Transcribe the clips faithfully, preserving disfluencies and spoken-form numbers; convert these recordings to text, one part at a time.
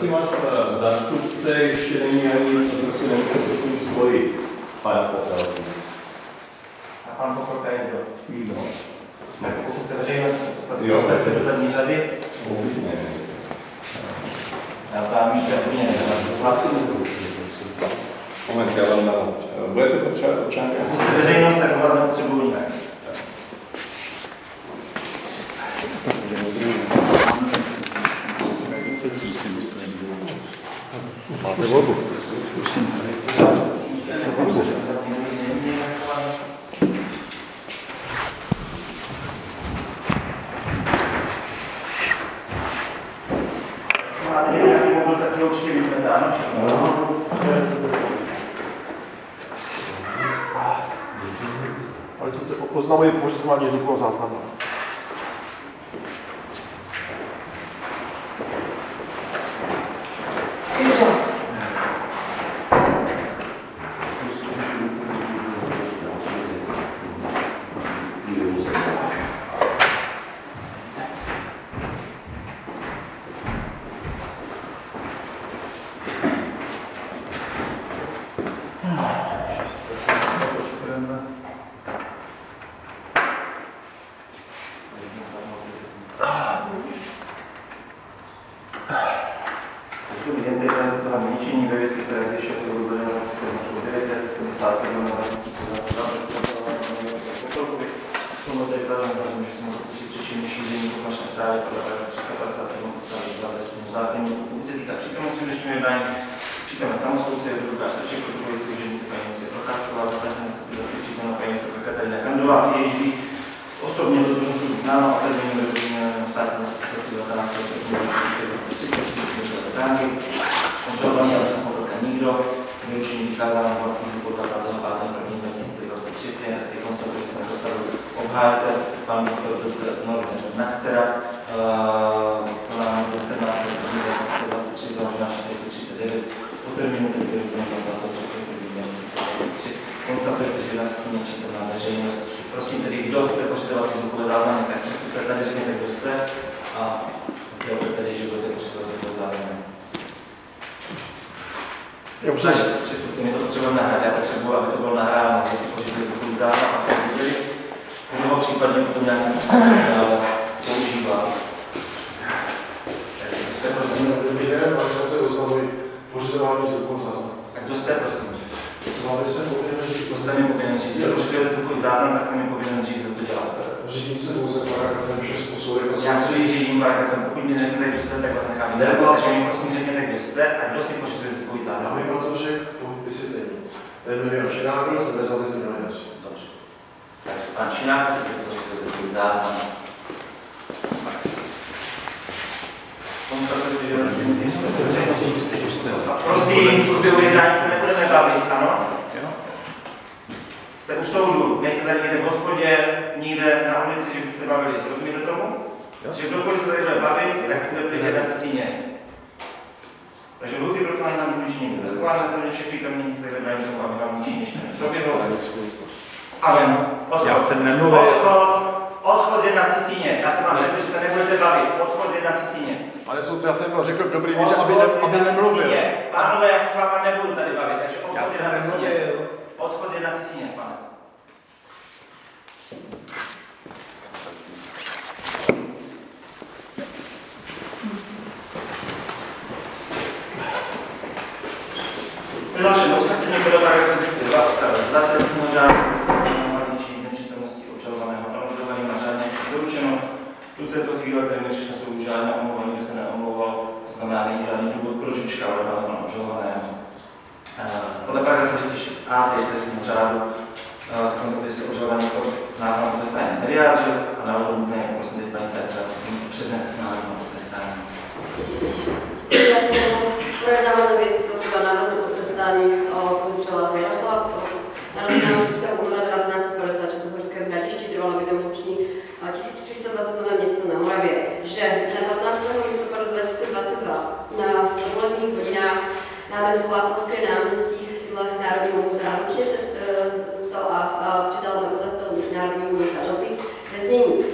prosím vás, zástupce ještě není ani, prosím, nemůžete se svým svoji pana Popelku. A pan Popelka je kdo? Nikdo. Tak pokud jste veřejnost, se postavit do zadní řady? Uvidíme. Já tam ještě úplně nevím. Moment, já vám dám. Budete potřebovat občanky? Pokud jste veřejnost, tak vás nepotřebuji nic. Máte volbu. Máte nějaký mobil, tak si ho určitě vypnete, ano? Ale co to oznamuje pořizování zvukového záznamu.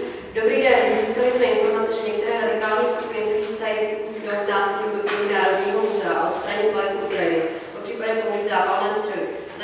Získali jsme informace, že některé radikální skupiny se chystají do násilí proti národnímu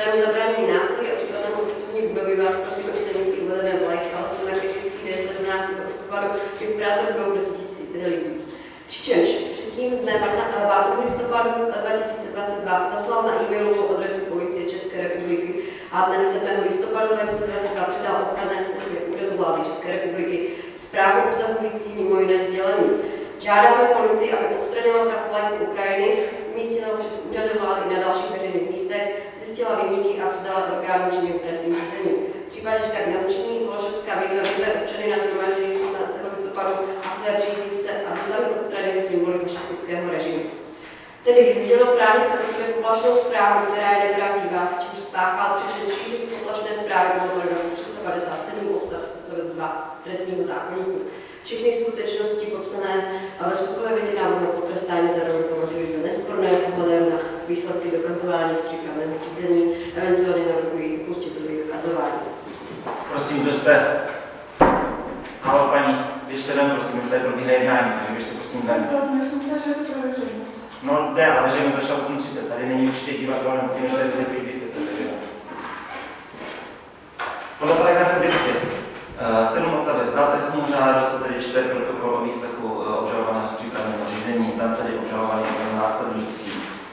zájmu zabránění násilí a případného poškození budovy vás prosím o písemný uvedené vlajky, ale v tomhle kritický den sedmnáctého listopadu, kdy v Praze budou deset tisíc lidí. Přičemž předtím dne pátého listopadu dva tisíce dvacet dva zaslal na e-mailovou adresu Policie České republiky a dne sedmého listopadu dva tisíce dvacet dva předal ochranné službě Úřadu vlády České republiky zprávu obsahující mimo jiné sdělení. Žádáme policii, aby odstranila vlajku Ukrajiny, umístila před úřadem vlády i na dalších veřejných místech, zjistila viníky a předala orgánům činným v trestním řízení. V případě, že tak neučiní, Holešovská výzva vyzve občany na shromáždění patnáctého listopadu a své příznivce, aby sami odstranili symboly fašistického režimu. Tedy sdělil právě v sobě poplašnou zprávu, která je nepravdivá, čímž spáchal přečet šířit poplašné zprávy podle tři sta padesát sedm odstavec dva trestního zákoníku. Všechny skutečnosti popsané ve skutkové větě návrhu na potrestání zároveň považují za nesporné s ohledem na výsledky dokazování z přípravného řízení, eventuálně navrhují upustit do dokazování. Prosím, kdo jste? Halo, paní, běžte ven, prosím, už tady probíhá jednání, takže běžte prosím ven. Já jsem se, že je to pro veřejnost. No jde, ale veřejnost začala osm třicet, tady není určitě divadlo, nebo tím, že tady bude pět třicet, takže jo. Podle paragrafu dvě stě sedm odstavec dva trestního řádu se tedy čte protokol o výslechu obžalovaného z přípravného řízení, tam tedy obžalovaný je následující.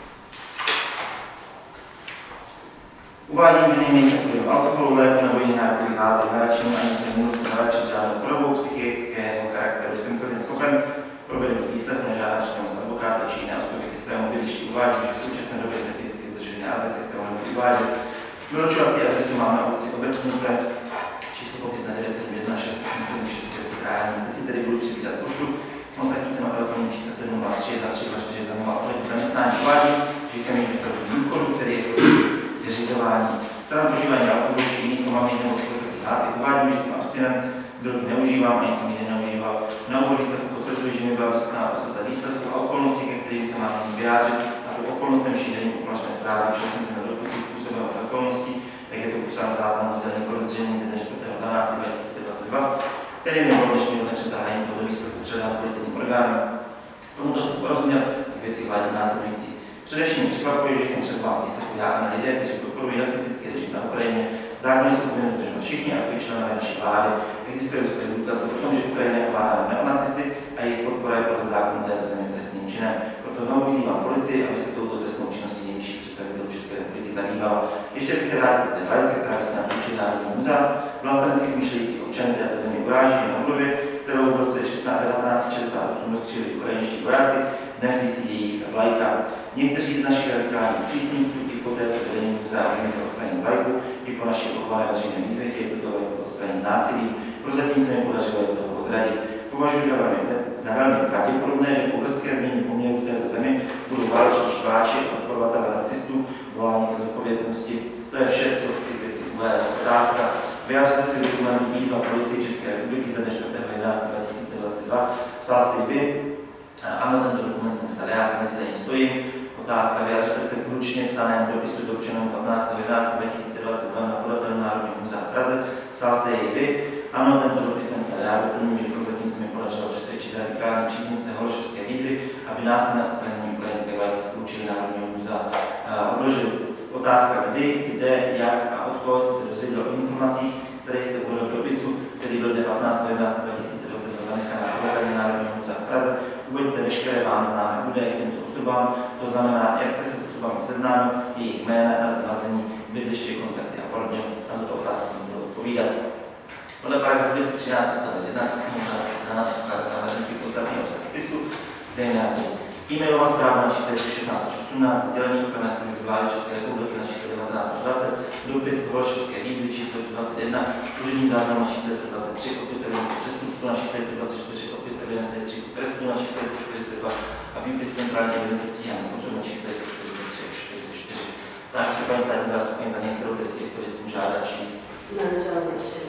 Uvádím, že nejméně vplyv alkoholu, léku nebo jiných návykových látek, nalačení ani se nemusí nalačit žádnou chorobou psychického charakteru. Jsem plně schopen provedení výslechu nežádá činnost advokáta či jiné osoby ke svému bydlišti. Uvádím, že v současné době se fyzicky zdrželi na adrese, kterou nebudu uvádět. Doručovací adresu mám na ulici Obecnice, číslo popis na devět sedm jedna šest osm sedm šest pět krání. Zde si tedy budu připítat poštu. Kontaktní se na telefonní číslo sedm nula tři jedna tři dva čtyři jedna nula ohledu zaměstnání. Uvádím, že jsem již vystavil důchodu, který je vyřizování. Strana požívání alkoholu či jiných pomamných nebo složitých látek. Uvádím, že jsem abstinent, drogy neužívám, ani jsem ji neužíval. Na úvod výsledku potvrzuji, že mi byla vysvětlená podstata výsledku a okolnosti, ke kterým se mám vyjádřit, a to okolnostem šíření poplašné zprávy, čeho jsem se na dokončí způsobem z okolností, jak je to popsáno v záznamu sdělení podezření ze dne čtvrtého dvanáctého dva tisíce dvacet dva, který mi byl dnešního dne před zahájením tohoto výsledku předán policejním orgánem. Tomuto jsem porozuměl, k věci vládě následující. Především překvapuje, že jsem třeba výsledku já a na lidé, kteří podporují nacistický režim na Ukrajině. Zákony jsou povinni dodržovat všichni a ty členové naší vlády. Existuje dostatek důkazů o tom, že Ukrajina je ovládána neonacisty a jejich podpora je podle zákonu této země trestným činem. Proto znovu vyzývám policii, aby se touto trestnou činností nejvyšších představitelů České republiky zabývala. Ještě bych se vrátil k té vlajce, která by se nám učit Národní muzea. Vlastenecky smýšlející občany této země uráží jen období, kterou v roce devatenáct set šedesát osm rozstříleli ukrajinští vojáci, dnes visí jejich vlajka. Někteří z našich radikálních přísníků i po té, co vedení muzea odmítlo odstranit vlajku, i po naší opakované veřejné výzvě chtějí tuto vlajku odstranit násilí. Prozatím se mi podařilo od toho odradit. Považuji za velmi, za velmi pravděpodobné, že po brzké změně poměru v této zemi budou váleční štváči a podporovatelé nacistů volání k zodpovědnosti. To je vše, co chci k věci uvést. Otázka. Vyjádřete si dokumentní výzva Policie České republiky ze dne čtvrtého jedenáctého dva tisíce dvacet dva. Psal jste vy. Ano, tento dokument jsem psal já, dnes za ním stojím. Otázka. Vyjádřete se k ručně psanému dopisu doručenému patnáctého jedenáctého dva tisíce dvacet dva na podatelů Národního muzea v Praze. Psal jste jej vy. Ano, tento dopis jsem psal já. Doplňuji, že prozatím se mi podařilo přesvědčit radikální příznivce Holešovské výzvy, aby násilné odstranění ukrajinské vlajky spolučili Národního muzea odložili. Otázka, kdy, kde, jak a od koho jste se dozvěděl o informacích, které jste uvedl v dopisu, který byl dne patnáctého jedenáctého dva tisíce dvacet dva zanechán na podatelů Národního muzea v Praze. Uveďte veškeré vám známé údaje k těmto osobám, to znamená, jak jste se s osobami seznámil, jejich jména, narození, bydliště, kontakty a podobně. Na tuto otázku budu odpovídat. Podle paragrafu dvě stě třináct odstavec jedna trestního řádu se například nahradníky podstatný obsah spisu, zejména e-mailová zpráva na čísle šestnáct až osmnáct, sdělení ochranné služby vlády České republiky na čísle devatenáct až dvacet, dopis Holešovské výzvy číslo dvacet jedna, úřední záznam na čísle dvacet tři, opis evidence přestupku na čísle dvacet čtyři, opis evidence rejstříku trestů na čísle sto čtyřicet dva a výpis centrální evidence stíhání osob na čísle sto čtyřicet tři až čtyřicet čtyři. Takže se paní státní zástupkyně za některou tedy z těchto listů žádá číst. Ne, žádný ještě.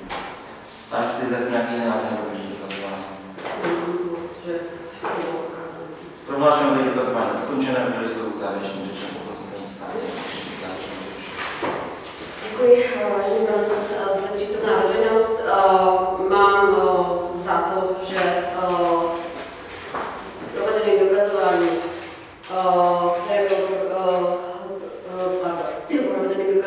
Takže jste zase nějaký jiný návrh nebo můžete dokazování? Prohlášeno tady dokazování za skončené, udělali slovo k závěrečným řečem, poprosím paní státní závěrečnou řeč. Děkuji, vážený pane soudce a zde přítomná veřejnost. Mám za to, že provedeným dokazováním, které bylo provedeným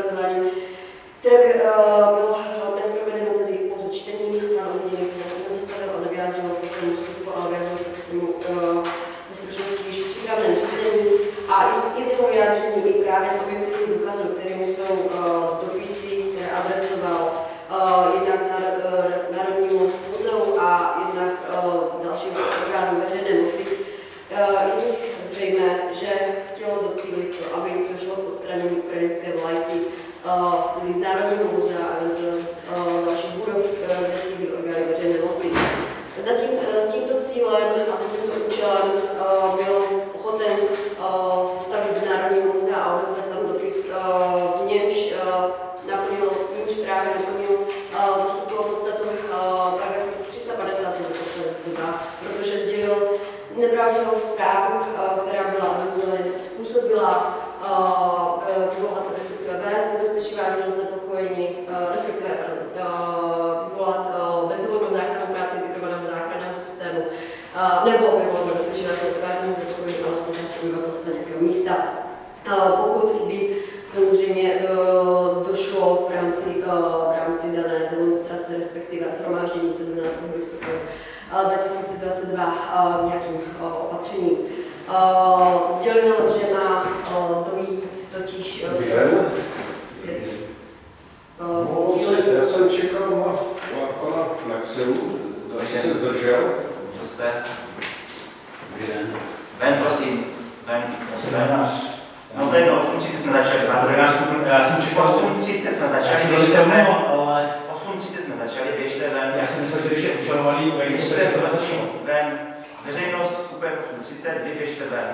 právě z objektivních důkazů, kterými jsou uh, dopisy, které adresoval uh, jednak uh, Národnímu muzeu a jednak uh, dalším orgánům veřejné moci, uh, je z nich zřejmé, že chtělo docílit to, aby došlo k odstranění ukrajinské vlajky uh, z Národního muzea a uh, dalších budov, uh, kde sídlí orgány veřejné moci. Zatím, uh, s tímto cílem a za tímto účelem uh, byl ochoten uh, postavit Národního muzea a odevzdat tam dopis, uh, v němž uh, naplnil, němž právě naplnil uh, tu podstatu uh, paragrafu tři sta padesát dva, protože sdělil nepravdivou zprávu, uh, která byla způsobila vyvolat, uh, respektive vést nebezpečí vážného znepokojení, uh, respektive uh, vyvolat uh, bezdůvodnou záchrannou práci integrovaného záchranného systému, uh, nebo vyvolat nebezpečí vážného znepokojení a hospodářství obyvatelstva nějakého místa. Uh, pokud by samozřejmě uh, došlo v rámci, uh, v rámci dané demonstrace, respektive shromáždění sedmnáctého listopadu uh, dva tisíce dvacet dva uh, nějakým uh, opatřením. Uh, sdělil, že má uh, dojít totiž... Dobrý den. Yes. Uh, sdílen... Já jsem čekal na, na pana Maxelu, takže se zdržel. Co jste? Dobrý den. Ven, prosím. Ven. Jsem novinář. No to je do osm třicet jsme začali. Já jsem čekal... osm třicet jsme Já začali, jsem běžte velice ven. mimo, ale... osm třicet jsme začali, běžte ven. Já jsem myslel, že když je sledovaný, Běžte prosím ven. Veřejnost vstupuje osm třicet, vy běžte ven.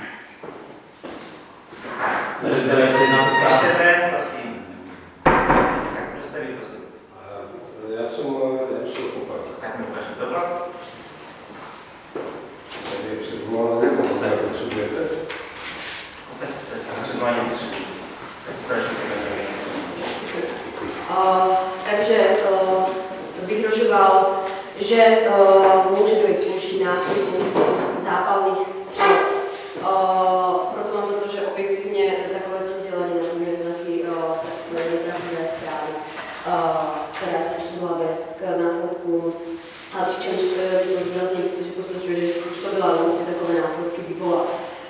Běžte ven, prosím. Tak kdo jste vy, prosím? Já jsem Jaroslav Popak. Tak mi ukážte to blok. Tady je předvolání, nebo se potřebujete? Posaďte se, předvolání potřebuji. Tak ukážete Uh, takže uh, vyhrožoval, že uh, může dojít k použití násilných zápalných střel. Uh, proto mám za to, že objektivně takovéto sdělení naplňuje znaky uh, takové nepravdivé zprávy, uh, která je způsobila vést k následkům, a přičemž to výrazně že postačuje, že způsobila, ale musí takové následky vyvolat.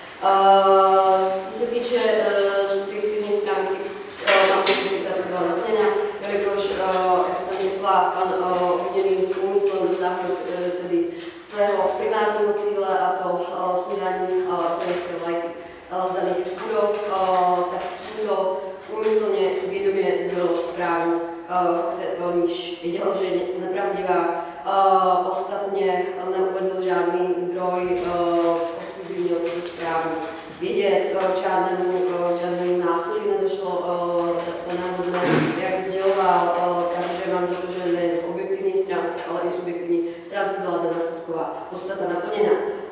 Uh, co se týče uh, subjektivní stránky, uh, mám pocit, že tady byla naplněna, jelikož, uh, jak jsem řekla, pan uh, obviněný s úmyslem dosáhnout uh, tedy svého primárního cíle, a to uh, snídání ukrajinské uh, vlajky uh, z daných budov, uh, tak s tímto úmyslně vědomě sdělil zprávu, uh, o níž viděl, že je nepravdivá. Uh, ostatně neuvedl žádný zdroj, uh, odkud by měl tuto zprávu vědět, uh, žádnému, uh, žádnému násilí nedošlo, uh, náhodné, jak sděloval, uh, takže mám za to, že nejen v objektivní stránce, ale i subjektivní stránce byla daná skutková podstata naplněna.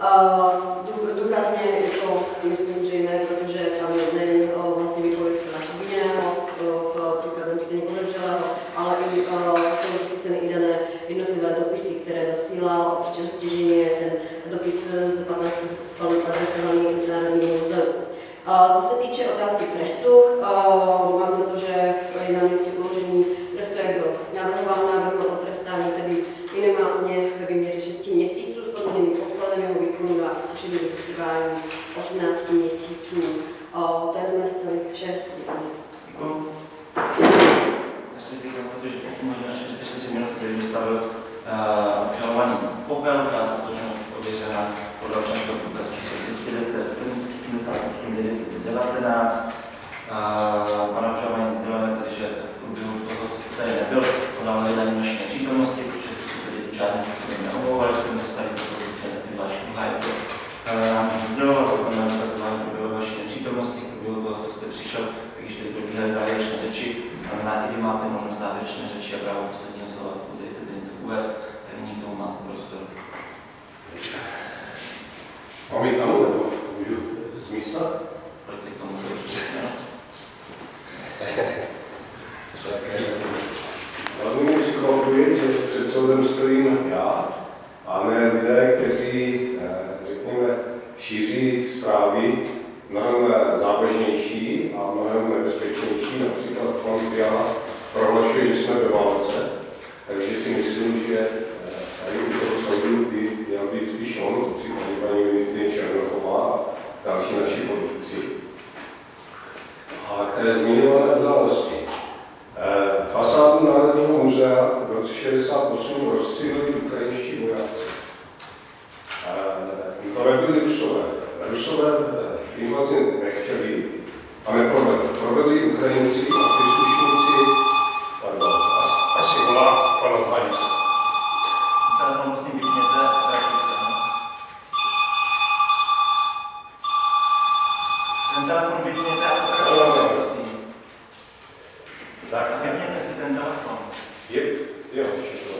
Uh, důkazně je to, myslím, zřejmé, protože tam je nejen uh, vlastně výpověď obviněného v příkladem řízení podezřelého, ale i uh, jsou zachyceny i dané jednotlivé dopisy, které zasílal, přičemž stěžení je ten dopis z patnáctého listopadu adresovaný Národnímu muzeu. Uh, co se týče otázky trestu, uh, mám za to, že je na místě položení trestu, jak byl navrhován návrh o trestání, tedy minimálně ve výměře šesti měsíců s podmíněným odkladem jeho výkonu a zkušeným trvání osmnácti měsíců. Uh, to je z mé strany vše. Děkuji. Ještě zvykám se to, že osm hodin a čtyřicet čtyři minut se dostavil obžalovaný Popelka, totožnost ověřena podle občanského průkazu číslo dvě stě deset sedm set osmdesát osm devět set devatenáct. Pan obžalovaný sděluje tady, že v průběhu toho, co jste tady nebyl, podal jednání naší nepřítomnosti, protože jste si tady žádným způsobem neomlouvali, že jsme dostali do toho zjistěné ty vaši obhájci. Nám sděloval, že pan ukazování průběhu vaší nepřítomnosti, v průběhu toho, co jste přišel, tak již tady probíhaly závěrečné řeči. Znamená, i vy máte možnost závěrečné řeči a právo posledního slova, pokud chcete něco uvést, tak nyní tomu máte prostor. Mám jít tam, nebo můžu z místa? Pojďte k tomu, co určitě, no? Hlavně mi překvapuje, že před soudem stojím já, a ne lidé, kteří, řekněme, šíří zprávy mnohem závažnější a mnohem nebezpečnější. Například pan Fiala prohlašuje, že jsme ve válce, takže si myslím, že tady u toho soudu by měl být spíš on, případně paní ministryně Černochová a další naši politici. té zmiňované události. Fasádu Národního muzea v roce šedesát osm rozstříleli ukrajinští vojáci. To nebyli Rusové. Rusové invazi nechtěli a neprovedli. Provedli Ukrajinci a příslušníci, pardon, asi volá pan Hajs. Telefon prosím vypněte. Ten telefon vypněte a pokračujte, prosím. Tak, Vypněte si ten telefon. je, jo, všechno.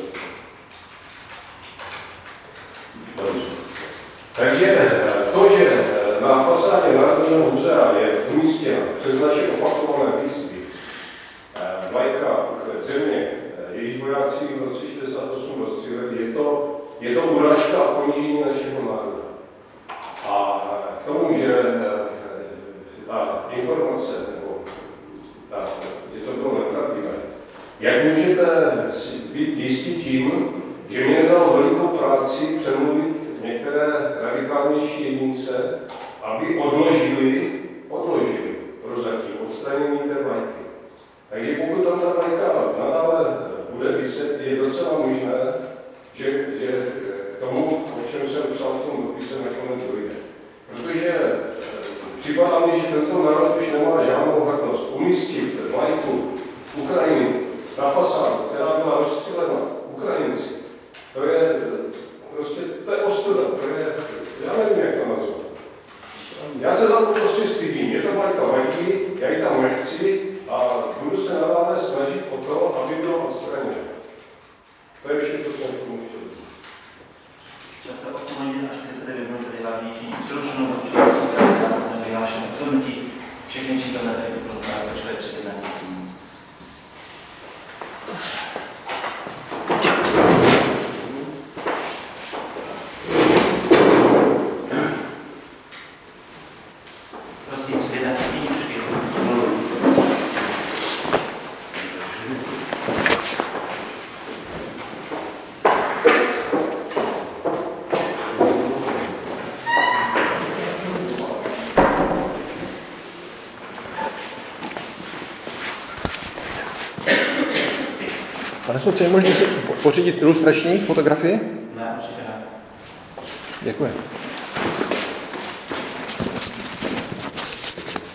Dobře. Takže to, že na fasádě Národního muzea je umístěna přes naše opakované výzvy vlajka země, jejíž vojáci v roce šedesát osm rozstříleli, je to, je to urážka a ponížení našeho národa. A k tomu, že ta informace, nebo ta, je to bylo nepravdivé, jak můžete být jistí tím, že mě nedalo velikou práci přemluvit některé radikálnější jedince, aby odložili, odložili prozatím odstranění té vlajky. Takže pokud tam ta vlajka nadále bude vyset, je docela možné, že, že k tomu, o čem jsem psal v tom dopise, nakonec dojde. Protože připadá mi, že tento národ už nemá žádnou hrdnost. Umístit vlajku Ukrajiny na fasádu, která byla rozstřílena Ukrajinci, to je prostě, to je ostuda, to je, já nevím, jak to nazvat. Já se za to prostě stydím, je to vlajka vadí, já ji tam nechci a budu se nadále snažit o to, aby bylo odstraněno. To je všechno, co jsem k tomu chtěl. Čas je osm hodin a čtyřicet devět minut, tedy hlavní činí přerušenou počítací krátce na vyhlášené rozhodnutí. Všechny přítomné tady poprosím, aby počkali před jednacím. Prosím, před jednacím počkejte. Pane soudce, je možné si pořídit ilustrační fotografii? Ne, určitě ne. Děkuji.